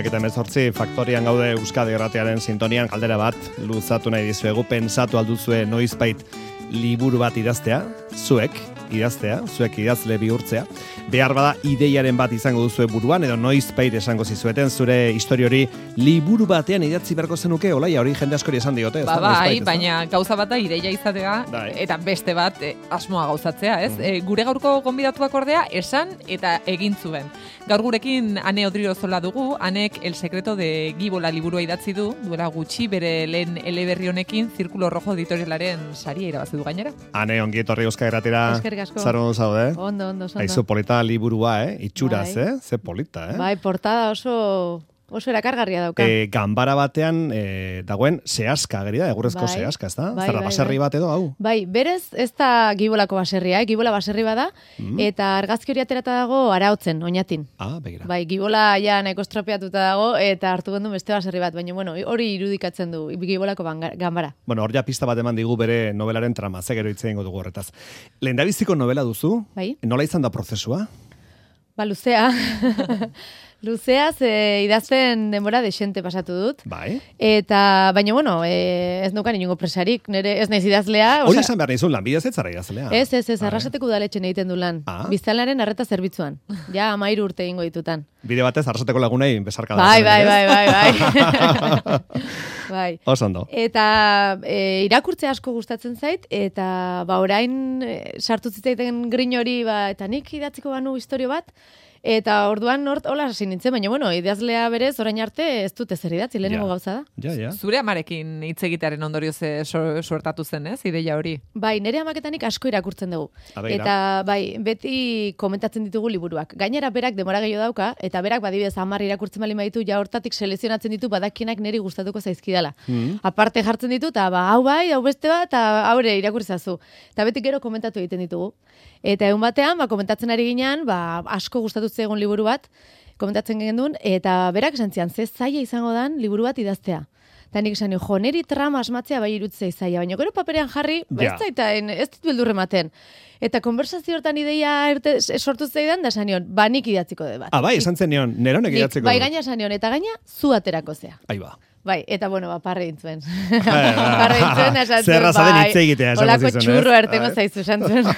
7:18 Faktorian gaude Euskadi Irratiaren sintonian. Galdera bat luzatu nahi dizuegu, pensatu alduzue noizbait liburu bat idaztea, zuek idazle bihurtzea. Behar bada ideiaren bat izango duzue buruan, edo noizbait esango zizueten, zure historiori liburu batean idatzi beharko zenuke, olaia hori jende askori esan diote. Bai, baina gauza bat da ideia izatea, eta beste bat asmoa gauzatzea, ez? Gure gaurko gonbidatuak ordea esan eta egin zuen. Gaur gurekin Ane Odriozola dugu, Anek El Secreto de Gibola liburua idatzi duela gutxi bere lehen eleberri honekin Zirkulo Rojo editorialaren saria irabazi du gainera. Ane, ongi etorri Euskadi Irratira. Eskerrik asko. Zaro zaude? Ondo. Aizu polita liburua, itxuraz, ze polita, Bai, portada oso erakargarria dauka. Ganbara batean dagoen sehaska ageri da, egurrezko sehaska, ez da? Zerra baserri bat edo, hau? Bai, berez ez da Gibolako baserria, Gibola baserri bada, eta argazki hori aterata dago Araotzen, Oñatin. Begira. Bai, Gibola ja nahiko estropeatuta dago, eta hartu gendu beste baserri bat, baina hori irudikatzen du Gibolako ganbara. Hor ja pista bat eman digu bere novelaren trama, ze gero hitz egingo dugu horretaz. Lehendabiziko novela duzu? Bai. Nola izan da prozesua? Luzea. Luzeaz idazten denbora desente pasatu dut. Bai. Eta, baina, ez nukan inungo presarik. Nere ez naiz idazlea. Hori esan behar nizun lan, bidez ez zara idazlea. Ez, Arrasateko udaletxen egiten du lan. Biztanlearen arreta zerbitzuan. Ja, 13 urte egingo ditutan. Bide batez, Arrasateko lagunei besarka da. Bai. Oso ondo. Eta irakurtzea asko gustatzen zait, eta orain sartu zitzaiten grin hori, eta nik idatziko banu historio bat, eta orduan hola hasi nintzen, baina idazlea berez orain arte ez dute zer idatzi, lehenengo gauza da. Ja. Zure amarekin hitz egitearen ondorioz suertatu zen, ez, ideia hori? Bai, nire amaketanik asko irakurtzen dugu. Eta beti komentatzen ditugu liburuak. Gainera berak denbora gehiago dauka, eta berak badibidez 10 irakurtzen bali baditu, ja hortatik selekzionatzen ditu badakienak niri gustatuko zaizkidala. Aparte jartzen ditu, eta hau bai, hau beste bat, eta haure irakurtzazu. Eta beti gero komentatu egiten ditugu. Eta egun batean, komentatzen ari ginean, asko gustatu egon liburu bat, komentatzen genuen, eta berak esan zian, ze zaila izango dan liburu bat idaztea. Eta nik esan jo, neri trama asmatzea bai irutzea zaila, baina gero paperean jarri, ez dit beldurre ematen. Eta konversazio hortan ideia sortu zaidan, da esan nion, nik idatziko de bat. Bai, esan zen nion, neronek idatziko. Bai, gaina esan nion, eta gaina zu aterako zea. Bai, eta parre intzuen. Parre intzuen, esan zuen, zerrazaden hitz egitea, esan olako txurro ertengo zaizu, esan zuen.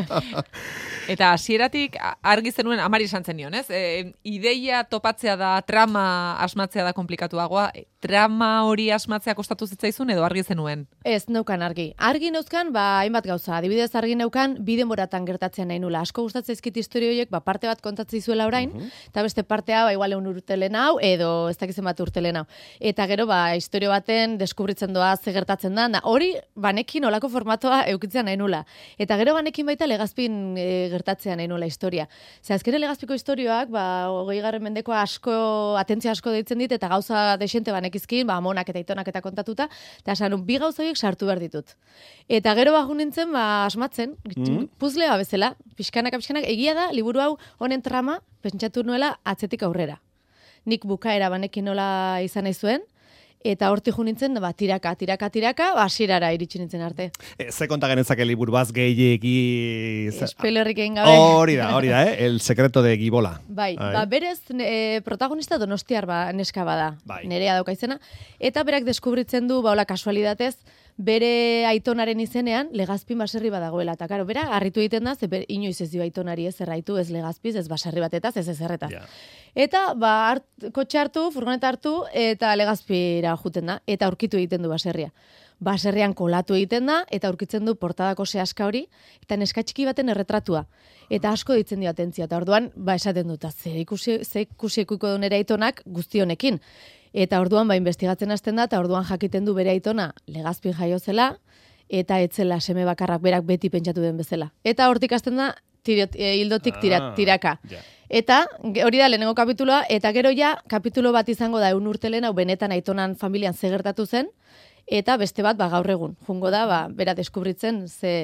Eta hasieratik argi zenuen amari esan zen nion, ez? Ideia topatzea da, trama asmatzea da komplikatuagoa, trama hori asmatzea kostatu zitzaizun edo argi zenuen? Ez neukan argi. Argi neuzkan, hainbat gauza. Adibidez argi neukan, bi denboratan gertatzen nahi nula. Asko gustatzen zaizkit istorio horiek, parte bat kontatzen dizuela orain, eta beste partea, igual 1 urte lehenago, edo ez dakizen bat urte lehenago. Eta gero, istorio baten deskubritzen doa ze gertatzen da, hori banekin olako formatoa eukitzen nahi nula. Eta gero banekin baita legazpin gertatzea nahi nula historia. Ze azkere legazpiko historioak, 20. mendeko atentzia asko deitzen dit, eta gauza desente banekizkin, amonak eta itonak eta kontatuta, eta esan, bi gauza horiek sartu behar ditut. Eta gero bajo nintzen, asmatzen, puzlea bezala, pixkanak, egia da, liburu hau honen trama, pentsatu nuela atzetik aurrera. Nik bukaera banekin nola izan nahi zuen, eta hortik jo nintzen, tiraka, hasierara iritsi nintzen arte. Ze konta genezake liburu baz gehiegi... Espelerrik egin gabe. Hori da, El Secreto de Gibola. Bai, berez protagonista donostiar neska bada, nerea dauka izena, eta berak deskubritzen du, hola kasualidatez, bere aitonaren izenean Legazpin baserri badagoela. Eta karo, bera harritu egiten da, ze inoiz ez dio aitonari ez erraitu, ez Legazpiz, ez baserri batetaz, ez erretaz. Eta kotxe hartu, furgoneta hartu, eta Legazpira juten da, eta aurkitu egiten du baserria. Baserrian kolatu egiten da, eta aurkitzen du portadako sehaska hori, eta neska txiki baten erretratua. Eta asko ditzen dio atentzia, eta orduan, esaten dut, ze ikusi ikuiko du nere aitonak guzti honekin. Eta orduan investigatzen hasten da, eta orduan jakiten du bere aitona Legazpin jaio zela, eta etzela seme bakarrak berak beti pentsatu den bezala. Eta hortik hasten da, hildotik tiraka. Eta hori da lehenengo kapituloa, eta gero ja, kapitulo bat izango da 1 urte lehen, hau benetan aitonan familian ze gertatu zen, eta beste bat gaur egun. Jungo da, bera deskubritzen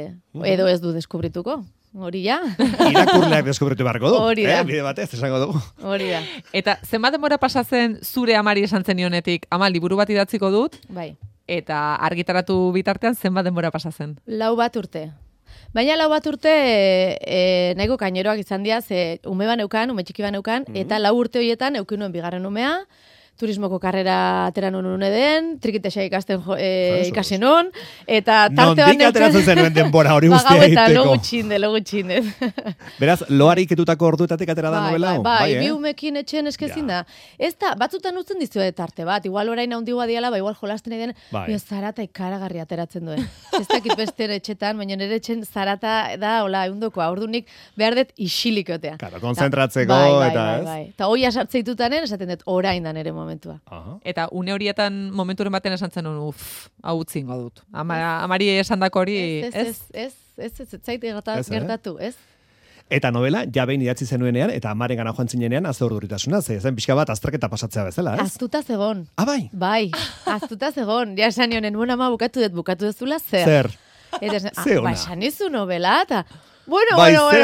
edo ez du deskubrituko. Hori ja. Irakurleak deskubritu beharko du. Hori da. Bide batez, esango dugu. Hori da. Eta zenbat denbora pasatzen zure amari esan zenionetik, ama liburu bat idatziko dut? Bai. Eta argitaratu bitartean zenbat denbora pasatzen? 4 urte. Baina 4 bat urte nahiko kaineroak izan dira, ze ume txiki baneukan, eta 4 urte horietan eukin nuen bigarren umea, turismoko karrera atera nuen den, trikitexa ikasten ikasi nun, eta tarte bat nondik ateratzen zenuen denbora hori guztia egiteko. Logu txinde. Beraz, loari ketutako orduetatik atera da novela hau? Bai, bi umekin etxen eskezin da. Ez da, batzutan utzen dizue tarte bat, igual orain handigoa diala, igual jolasten egin, zarata ikaragarri ateratzen duen. Ez dakit beste etxetan, baina nire etxen zarata da, hola, eundokoa, ordunik behar dut isilikotea. Claro, konzentratzeko, eta ez? Bai. Eta hoi asartze ditutanen, esaten dut, orain da nere momentua. Eta une horietan momenturen baten esan zen, hau utzingo dut. Amari esandako hori, ez zaite gertatu, ez? Eta novela, ja behin idatzi zenuenean, eta amaren gana joan zinenean, azte urduritasuna, zen pixka bat azterketa pasatzea bezala, ez? Aztuta zegon. Bai? Bai, aztuta zegon. Ja esan nionen, ama bukatu dezula, zer? Zer? Ba, esan izu novela, eta... Bueno,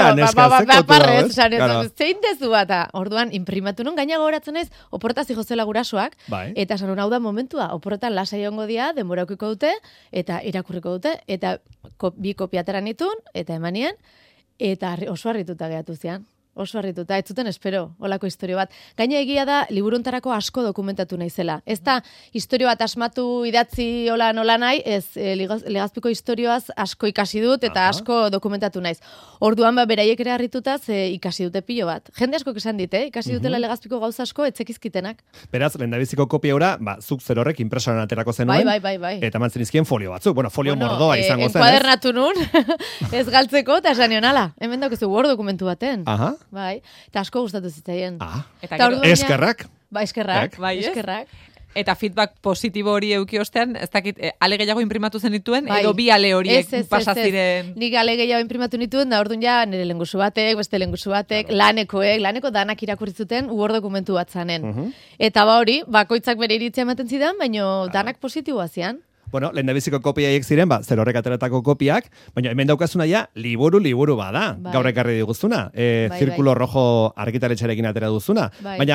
zein dezu bata. Orduan, imprimatu nun, gaina gogoratzen naiz, oportaz jozela gurasoak, eta esan hau da momentua, oporretan lasai ongo dia, denbora ukiko dute, eta irakurriko dute, eta bi kopiatera nitun, eta emanien, eta oso harrituta gehatu zian. Oso harrituta, ez zuten espero, olako historio bat. Gaina egia da, liburuntarako asko dokumentatu naizela. Ez da, historio bat asmatu idatzi hola nola nahi, ez Legazpiko historioaz asko ikasi dut eta asko dokumentatu naiz. Orduan beraiek ere harritutaz ikasi dute pilo bat. Jende asko esan dit, ikasi dutela Legazpiko gauza asko etzekizkitenak. Beraz, lehendabiziko kopia ura, zuk zer horrek impresoran aterako zenuen. Bai. Eta mantzen izkien folio batzuk. Bueno, folio mordoa izango zen. Enkuadernatu nun, ez galtzeko, eta esan nionala. Hemen daukezu Word dokumentu baten. Bai, eta asko gustatu zitzaien. Eskerrak. Ba, eskerrak. Eta feedback positibo hori euki ostean, ez dakit, ale gehiago imprimatu zen dituen, edo bi ale horiek pasaziren. Nik ale gehiago imprimatu nituen, da orduan ja nire lengusu batek, beste lengusu batek, laneko danak irakurritzuten Word dokumentu bat zanen. Eta hori, bakoitzak bere iritzia ematen zidan, baino danak positiboa zian. Bueno, lehendabiziko kopiaiek ziren, zer horrek ateratako kopiak, baina hemen daukazuna ja, liburu bada, gaur ekarri diguzuna. Zirkulo Rojo argitaletxarekin atera duzuna. Baina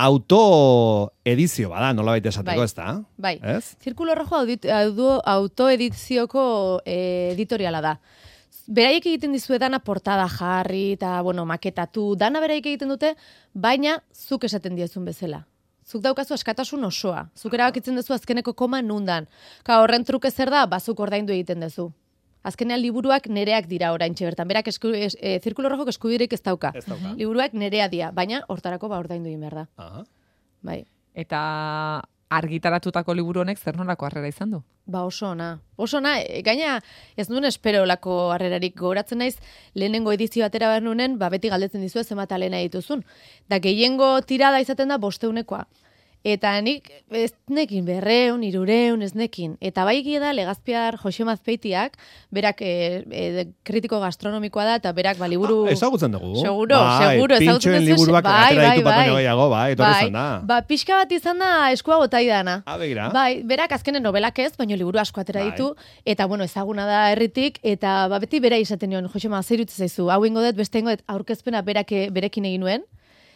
autoedizio bada, nolabait esateko, ez da? Bai, Zirkulo Rojo autoedizioko editoriala da. Beraiek egiten dizu dana portada jarri, eta, maketatu, dana beraiek egiten dute, baina zuk esaten diezun bezala. Zuk daukazu askatasun osoa. Zuk erabakitzen duzu azkeneko koma nundan. Horren truke zer da, bazuk ordaindu egiten duzu. Azkenean liburuak nereak dira oraintxe bertan. Berak Zirkulo Rojok eskubiderik ez dauka. Liburuak nerea dira, baina hortarako ordaindu egin behar da. Bai. Eta argitaratutako liburu honek zer nolako harrera izan du? Oso ona. Oso ona, gaina ez nuen espero lako harrerarik gogoratzen naiz, lehenengo edizio atera behar nunen, beti galdetzen dizu ez zenbat alena dituzun. Da gehiengo tirada izaten da 500ekoa. Eta nik ez nekin 200, 300, ez nekin. Eta bai egia da Legazpiar Josema Azpeitiak, berak kritiko gastronomikoa da, eta berak liburu... Ezagutzen dugu. Seguro, pintxoen liburuak atera ditu patone gehiago, etorri zen da. Pixka bat izan da eskua botai dana. Begira. Berak azkenen novelak ez, baina liburu asko atera ditu, eta ezaguna da herritik, eta beti bera izaten nion, Josema, zer irutzen zaizu, hau ingo dut, beste ingo dut, aurkezpena berekin egin nuen,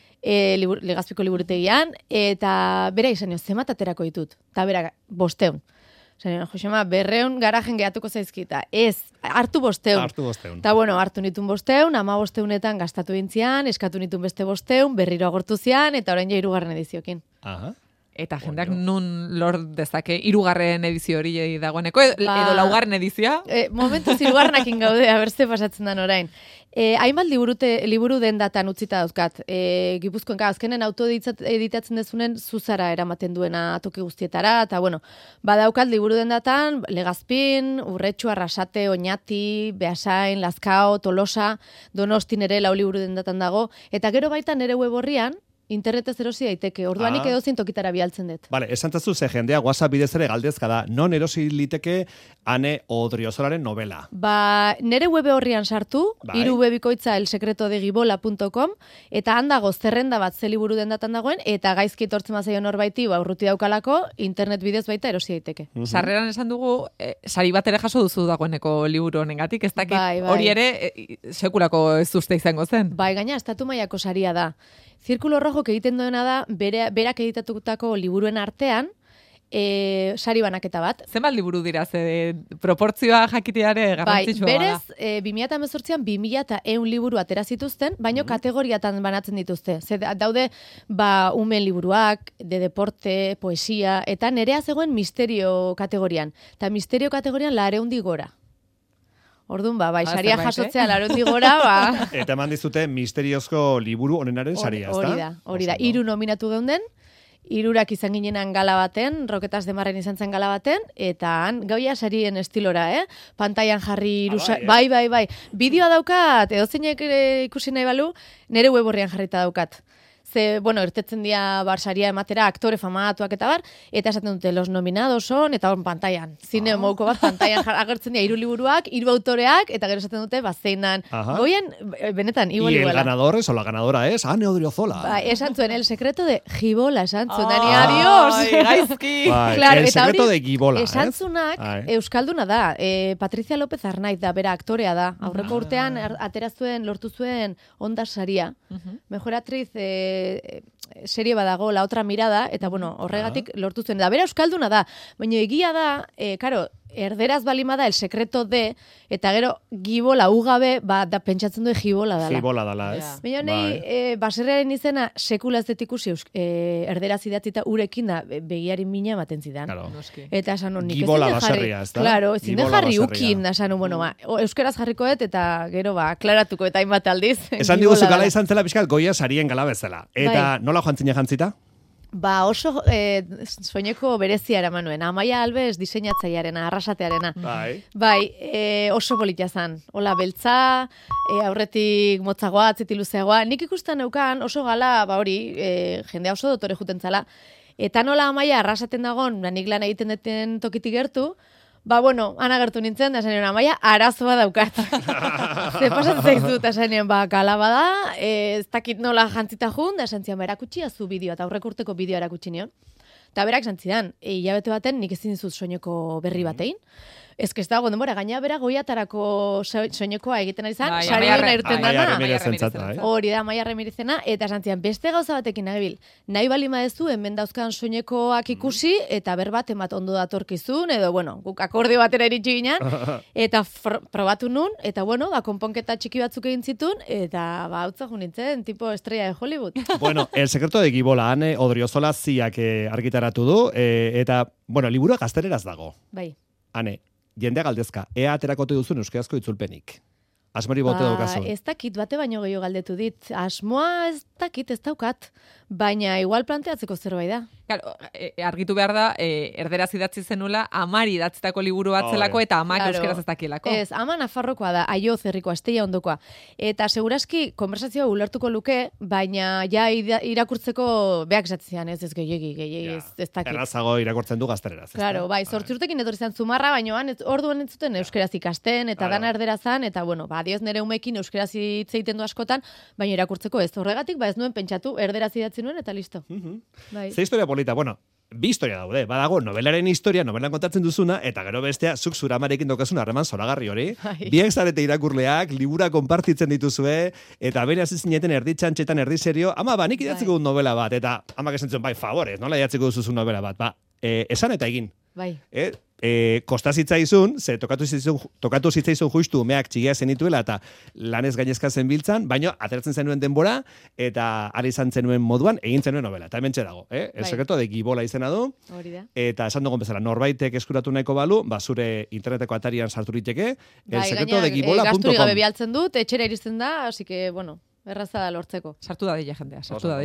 Legazpiko liburutegian, eta bera izan nio, zemat aterako ditut, eta bera 500. Josema, 200 garajen gehatuko zaizkita. Ez, hartu 500. Eta hartu nitun 500, 1500etan gastatu bintzian, eskatu nitun beste 500, berriro agortu zian, eta orain ja 3. ediziokin. Eta jendeak nun lor dezake 3. edizio hori dagoeneko, edo 4. edizioa? Momentuz 3. gaude, abertze pasatzen dan orain. Hainbat liburu dendatan utzita dauzkat. Gipuzkoen azkenen autoeditatzen dezunen zuzara eramaten duena toki guztietara, eta badaukat liburu dendatan, Legazpin, Urretxu, Arrasate, Oñati, Beasain, Lazkao, Tolosa, Donostin ere 4 liburu dendatan dago, eta gero baita nere web horrian, internetez erosi daiteke, orduanik edozein tokitara bialtzen dut. Esantazu ze jendea WhatsApp bidez ere galdezka da, non erosi liteke Ane Odriozolaren novela? Nere web horrian sartu, irubebikoitza elsekretodegibola.com, eta handago zerrenda bat ze liburu dendatan dagoen, eta gaizki etortzen mazaion horbaiti, urruti daukalako, internet bidez baita erosi daiteke. Sarreran esan dugu, sari bat ere jaso duzu dagoeneko liburu honengatik, ez dakit hori ere sekulako ez uste izango zen. Gaina, estatu mailako saria da. Zirkulo Rojok egiten duena da, berak editatutako liburuen artean, sari banaketa bat. Zenbat liburu dira, proportzioa jakiteare garrantzitsua bai, berez, 2018an 2100 liburu atera zituzten, baino kategoriatan banatzen dituzte. Daude, umen liburuak, de deporte, poesia, eta nerea zegoen misterio kategorian. Eta misterio kategorian 200 gora. Orduan, saria jasotzea 200 gora, Eta eman dizute misteriozko liburu onenaren saria, ezta? Hori da. 3 nominatu geunden, 3 izan ginenan gala baten, Roketas de Marren izan zen gala baten, eta han gauia sarien estilora, pantailan jarri bai. Bideoa daukat, edozeinek ikusi nahi balu, nere web horrian jarrita daukat. Ze, irtetzen dira saria ematera aktore famatuak eta esaten dute los nominados son, eta hor pantailan. Zine mouko bat pantailan agertzen dira 3 liburuak, 3 autoreak, eta gero esaten dute, zeinan. Goien, benetan, igual. Y el ganador es, o la ganadora es, Ane Odriozola. Esan zuen, el secreto de Gibola, esan zuen, adiós. Gaizki. Claro, el secreto de Gibola. Esan zunak, euskalduna da, Patricia López Arnaiz da, bera aktorea da. Aurreko urtean, atera zuen, lortu zuen Ondas saria. Mejor actriz, serie badago, La otra mirada, eta horregatik lortu zuen. Da, bera euskalduna da, baina egia da, erderaz balimada el secreto de, eta gero Gibola ugabe, da pentsatzen du Gibola dala. Gibola dala, ez? Baina nahi, baserrearen izena sekula ez detikusi erderaz idatzita urekin da begiari mina ematen zidan. Eta esan honik ez Gibola baserria, ez da? Claro, ezin den jarri ukin, esan euskeraz jarrikoet, eta gero aklaratuko eta hainbat aldiz. Esan diguzu gala izan zela pixkat goia sarien gala bezala. Eta nola joan zine jantzita? Oso soineko berezia eraman nuen. Amaia Alves diseinatzailearena, arrasatearena. Bai, oso politia zan. Hola, beltza, aurretik motzagoa, atzetiluzeagoa. Nik ikusten neukan oso gala, jendea oso dotore juten zala. Eta nola Amaia arrasaten dagon, nik lan egiten deten tokitik gertu, han agertu nintzen, da esan Amaia, arazoa daukat. Ze pasatzen zaizu, eta esan gala bada, ez dakit nola jantzita jun, da esan zian, erakutsia zu bideoa, eta aurreko urteko bideoa erakutsi nion. Eta berak esan zidan, hilabete baten, nik ezin dizut soineko berri batein. Ez que ez dago denbora, gaina bera goiatarako soinekoa egiten ari zan, sariaren irten dana. Hori da, Amaia Remirizena, eta esan zian, beste gauza batekin nahi bali madezu, hemen dauzkan soinekoak ikusi, eta berbat emat ondo datorkizun, edo, guk akordio batera iritsi ginen, eta probatu nun, eta, konponketa txiki batzuk egin zitun, eta, hautza junintzen, tipo estrella de Hollywood. El secreto de Gibola, Ane Odriozola ziak argitaratu du, eta, liburua gaztereraz dago. Bai. Ane, jendea galdezka, ea aterakote duzun euskarazko itzulpenik. Asmori bote daukazu. Ez dakit, bate baino gehiago galdetu dit. Asmoa ez dakit, ez daukat. Baina igual planteatzeko zerbait da. Claro, argitu behar da, erderaz idatzi zenula, amari idatzitako liburu bat zelako, eta amak euskeraz ez dakielako. Ez, ama Nafarrokoa da, Aio Zerriko, Asteia ondokoa. Eta seguraski, konversazioa ulertuko luke, baina ja irakurtzeko beak zatzean, ez gehiegi, ez dakit. Errazago irakurtzen du gaztereraz. Claro, bai, 8 urtekin etorri zen Zumarra, baina orduan ez zuten euskeraz ikasten, eta dana erderazan, eta adioz nere umekin euskeraz hitz egiten du askotan, baina irakurtzeko ez. Horregatik, ez nuen pentsatu, erderaz idatzi nuen, eta listo. Ze historia polita, bi historia daude, badago novelaren historia, novelan kontatzen duzuna, eta gero bestea, zuk zure amarekin daukasun harreman zoragarri hori. Biek zarete irakurleak, libura konpartitzen dituzue, eta bere hasi zineten erditxantxetan erdiserio, ama, nik idatziko dut novela bat, eta amak esan zuen, favorez, nola idatziko duzu novela bat, esan eta egin. Bai. Kosta zitzaizun, ze tokatu zitzaizun justu umeak txigia zenituela eta lanez gainezka zen biltzan, baina ateratzen zenuen denbora eta ari izan zenuen moduan egin zenuen novela. Eta hemen dago, El secreto de Gibola izena du. Eta esan dugun bezala, norbaitek eskuratu nahiko balu, zure interneteko atarian sartu liteke, elsecretodegibola.com. Gazturi gabe bialtzen dut, etxera iristen da, así que, erraza da lortzeko. Sartu da deia jendea.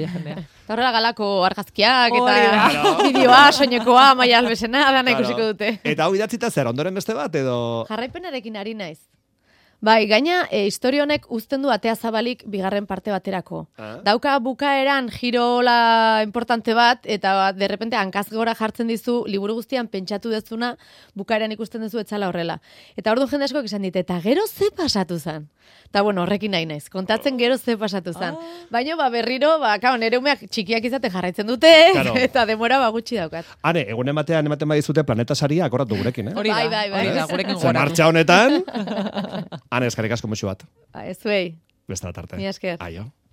Eta horrela galako argazkiak eta bideoa, soinekoa, Amaia Albesena, dana ikusiko dute. Eta hau idatzita zer, ondoren beste bat edo? Jarraipenarekin ari naiz. Bai, gaina, historia honek uzten du atea zabalik bigarren parte baterako. Dauka bukaeran girola importante bat, eta derrepente hankaz gora jartzen dizu, liburu guztian pentsatu dezuna, bukaeran ikusten duzu etzala horrela. Eta ordu jende asko esan dit, eta gero ze pasatu zen? Eta horrekin nahi naiz, kontatzen gero ze pasatu zen. Baina, berriro, nere umeak txikiak izate jarraitzen dute, eta demora gutxi daukat. Hane, egunen batean ematen badizute planeta saria akoratu gurekin, Bai, gurekin gora. Martxa honetan, Hane, eskarrik asko musu bat. Ez zuei. Beste bat arte. Mi esker. Aio.